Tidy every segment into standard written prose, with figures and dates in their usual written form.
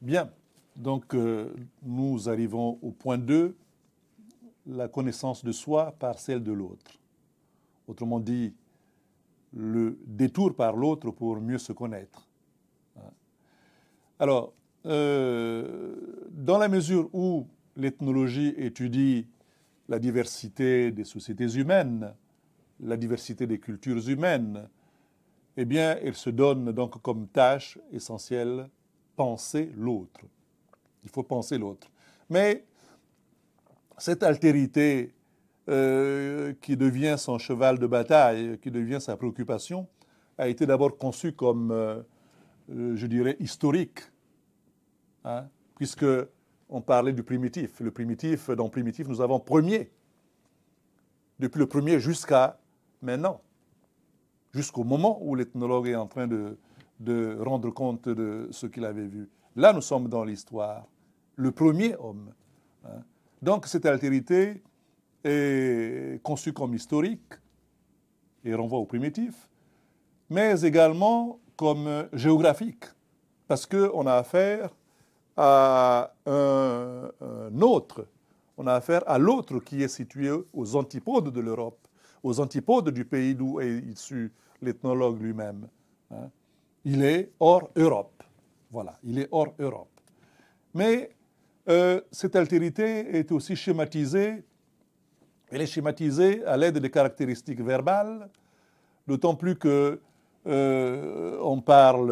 Bien, donc nous arrivons au point 2, la connaissance de soi par celle de l'autre. Autrement dit, le détour par l'autre pour mieux se connaître. Alors, dans la mesure où l'ethnologie étudie la diversité des sociétés humaines, la diversité des cultures humaines, eh bien, elle se donne donc comme tâche essentielle penser l'autre. Il faut penser l'autre. Mais cette altérité qui devient son cheval de bataille, qui devient sa préoccupation, a été d'abord conçue comme, je dirais, historique, hein, puisque on parlait du primitif. Le primitif, dans primitif, nous avons premier, depuis le premier jusqu'à maintenant, jusqu'au moment où l'ethnologue est en train de rendre compte de ce qu'il avait vu. Là, nous sommes dans l'histoire, le premier homme. Hein. Donc, cette altérité est conçue comme historique et renvoie au primitif, mais également comme géographique, parce qu'on a affaire à un autre, on a affaire à l'autre qui est situé aux antipodes de l'Europe, aux antipodes du pays d'où est issu l'ethnologue lui-même. Hein. Il est hors Europe. Voilà, il est hors Europe. Mais cette altérité est aussi schématisée. Elle est schématisée à l'aide des caractéristiques verbales, d'autant plus que on parle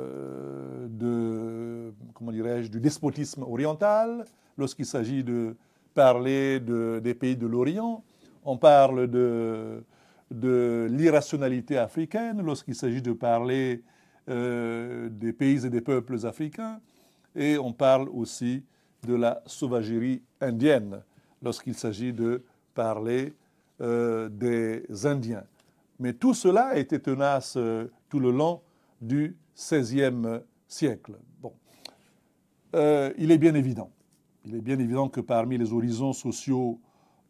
du despotisme oriental lorsqu'il s'agit de parler des pays de l'Orient. On parle de l'irrationalité africaine lorsqu'il s'agit de parler des pays et des peuples africains. Et on parle aussi de la sauvagerie indienne lorsqu'il s'agit de parler des Indiens. Mais tout cela a été tenace tout le long du XVIe siècle. Bon. Il est bien évident que parmi les horizons sociaux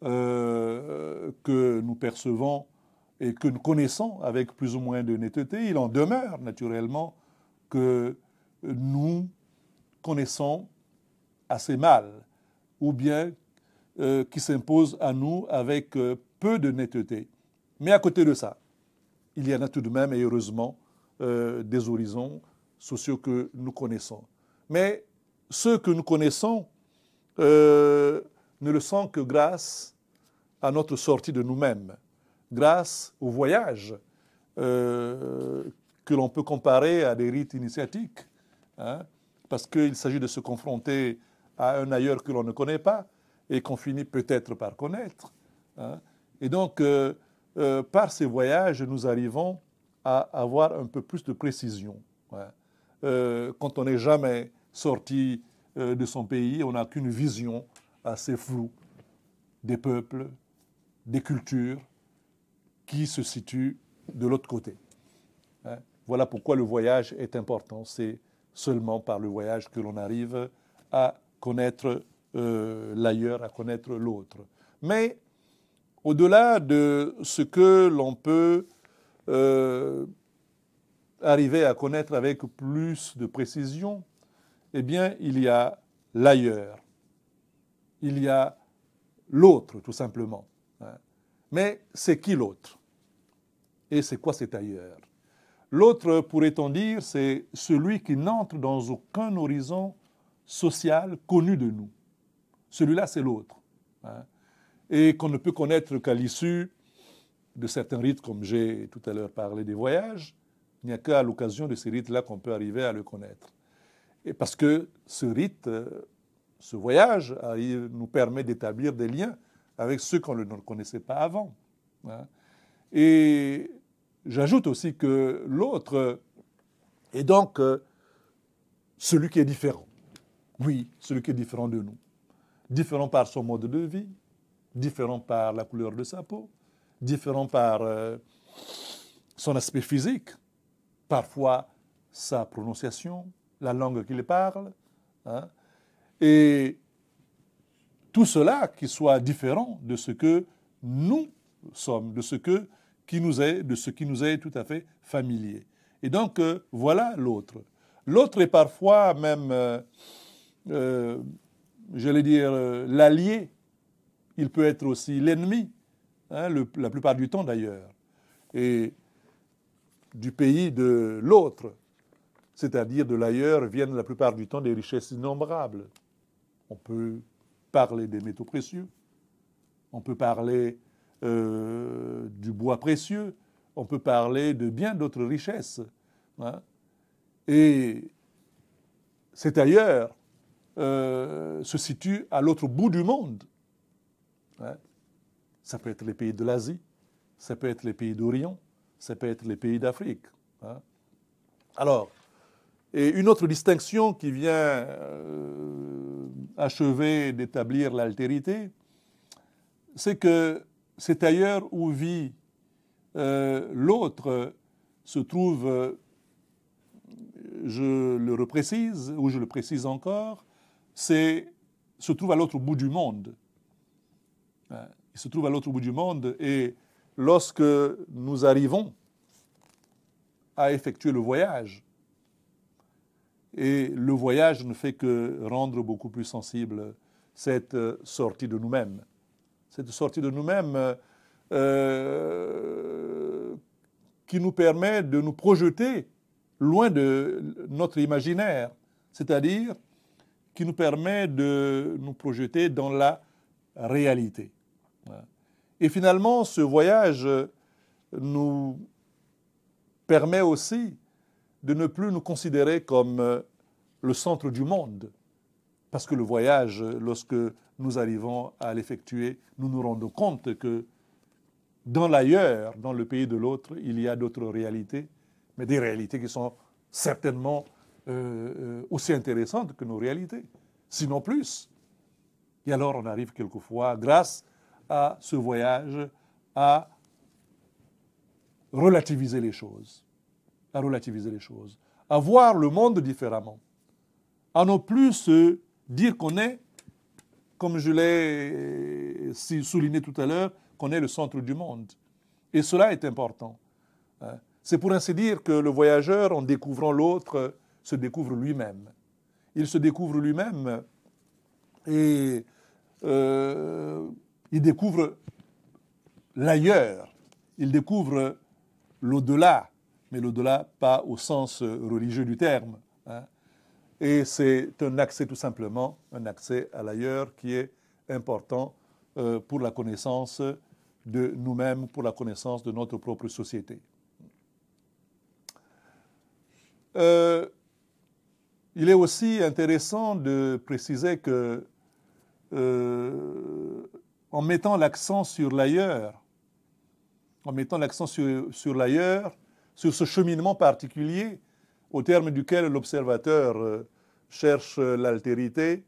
que nous percevons et que nous connaissons avec plus ou moins de netteté, il en demeure naturellement que nous connaissons assez mal, ou bien qui s'imposent à nous avec peu de netteté. Mais à côté de ça, il y en a tout de même, et heureusement, des horizons sociaux que nous connaissons. Mais ceux que nous connaissons ne le sont que grâce à notre sortie de nous-mêmes, grâce au voyage que l'on peut comparer à des rites initiatiques, hein, parce qu'il s'agit de se confronter à un ailleurs que l'on ne connaît pas et qu'on finit peut-être par connaître. Hein. Et donc, par ces voyages, nous arrivons à avoir un peu plus de précision. Ouais. Quand on n'est jamais sorti de son pays, on n'a qu'une vision assez floue des peuples, des cultures qui se situent de l'autre côté. Hein. Voilà pourquoi le voyage est important. C'est seulement par le voyage que l'on arrive à connaître l'ailleurs, à connaître l'autre. Mais au-delà de ce que l'on peut arriver à connaître avec plus de précision, eh bien, il y a l'ailleurs. Il y a l'autre, tout simplement. Mais c'est qui l'autre? Et c'est quoi cet ailleurs? L'autre, pourrait-on dire, c'est celui qui n'entre dans aucun horizon social connu de nous. Celui-là, c'est l'autre. Et qu'on ne peut connaître qu'à l'issue de certains rites, comme j'ai tout à l'heure parlé des voyages. Il n'y a qu'à l'occasion de ces rites-là qu'on peut arriver à le connaître. Et parce que ce rite, ce voyage, nous permet d'établir des liens avec ceux qu'on ne connaissait pas avant. Et j'ajoute aussi que l'autre est donc celui qui est différent. Oui, celui qui est différent de nous. Différent par son mode de vie, différent par la couleur de sa peau, différent par son aspect physique, parfois sa prononciation, la langue qu'il parle. Hein. Et tout cela qui soit différent de ce que nous sommes, de ce qui nous est tout à fait familier. Et donc, voilà l'autre. L'autre est parfois même, j'allais dire, l'allié. Il peut être aussi l'ennemi, hein, la plupart du temps d'ailleurs. Et du pays de l'autre, c'est-à-dire de l'ailleurs, viennent la plupart du temps des richesses innombrables. On peut parler des métaux précieux, on peut parler du bois précieux, on peut parler de bien d'autres richesses. Hein. Et cet ailleurs se situe à l'autre bout du monde. Hein. Ça peut être les pays de l'Asie, ça peut être les pays d'Orient, ça peut être les pays d'Afrique. Hein. Alors, et une autre distinction qui vient achever d'établir l'altérité, c'est que cet ailleurs où vit l'autre se trouve, je le reprécise, ou je le précise encore, se trouve à l'autre bout du monde. Il se trouve à l'autre bout du monde et lorsque nous arrivons à effectuer le voyage, et le voyage ne fait que rendre beaucoup plus sensible cette sortie de nous-mêmes. Cette sortie de nous-mêmes qui nous permet de nous projeter loin de notre imaginaire, c'est-à-dire qui nous permet de nous projeter dans la réalité. Et finalement, ce voyage nous permet aussi de ne plus nous considérer comme le centre du monde. Parce que le voyage, lorsque nous arrivons à l'effectuer, nous nous rendons compte que dans l'ailleurs, dans le pays de l'autre, il y a d'autres réalités, mais des réalités qui sont certainement aussi intéressantes que nos réalités, sinon plus. Et alors on arrive quelquefois, grâce à ce voyage, à relativiser les choses, à voir le monde différemment, à ne plus se dire qu'on est, comme je l'ai souligné tout à l'heure, qu'on est le centre du monde. Et cela est important. C'est pour ainsi dire que le voyageur, en découvrant l'autre, se découvre lui-même. Il se découvre lui-même et il découvre l'ailleurs, il découvre l'au-delà, mais l'au-delà pas au sens religieux du terme. Hein. Et c'est un accès tout simplement, un accès à l'ailleurs qui est important pour la connaissance de nous-mêmes, pour la connaissance de notre propre société. Il est aussi intéressant de préciser que en mettant l'accent sur l'ailleurs, sur l'ailleurs, sur ce cheminement particulier au terme duquel l'observateur cherche l'altérité,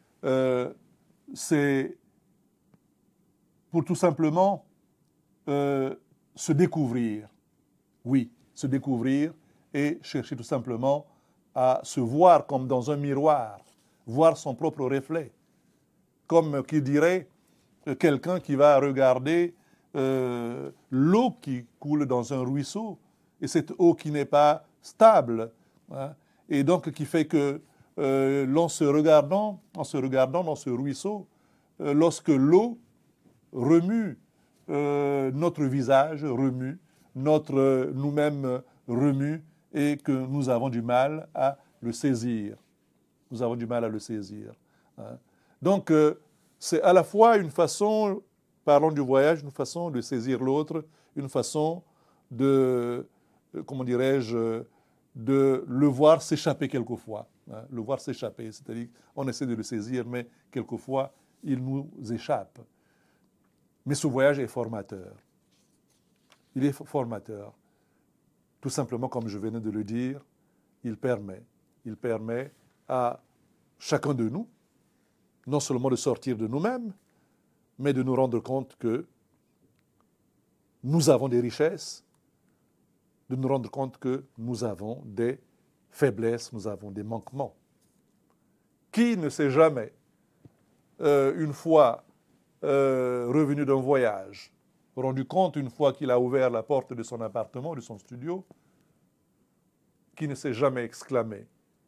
c'est pour tout simplement se découvrir. Oui, se découvrir et chercher tout simplement à se voir comme dans un miroir, voir son propre reflet. Comme qui dirait quelqu'un qui va regarder l'eau qui coule dans un ruisseau, et cette eau qui n'est pas stable, hein, et donc qui fait que en se regardant dans ce ruisseau, lorsque l'eau remue notre visage, remue, notre nous-mêmes remue, et que nous avons du mal à le saisir. Nous avons du mal à le saisir. Hein. Donc, c'est à la fois une façon, parlons du voyage, une façon de saisir l'autre, une façon de, comment dirais-je, de le voir s'échapper quelquefois. Hein, le voir s'échapper, c'est-à-dire qu'on essaie de le saisir, mais quelquefois, il nous échappe. Mais ce voyage est formateur. Il est formateur. Tout simplement, comme je venais de le dire, il permet à chacun de nous, non seulement de sortir de nous-mêmes, mais de nous rendre compte que nous avons des richesses, de nous rendre compte que nous avons des faiblesses, nous avons des manquements. Qui ne s'est jamais, une fois revenu d'un voyage, rendu compte une fois qu'il a ouvert la porte de son appartement, de son studio, qui ne s'est jamais exclamé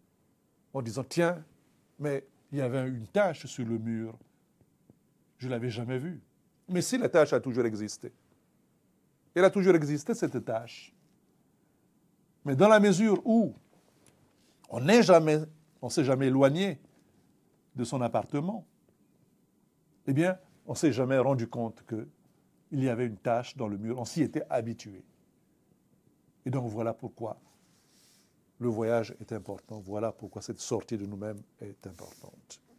en disant, tiens, mais il y avait une tache sur le mur. Je ne l'avais jamais vue. Mais si la tache a toujours existé. Elle a toujours existé, cette tache. Mais dans la mesure où on ne s'est jamais éloigné de son appartement, eh bien, on ne s'est jamais rendu compte qu'il y avait une tache dans le mur. On s'y était habitué. Et donc voilà pourquoi le voyage est important. Voilà pourquoi cette sortie de nous-mêmes est importante.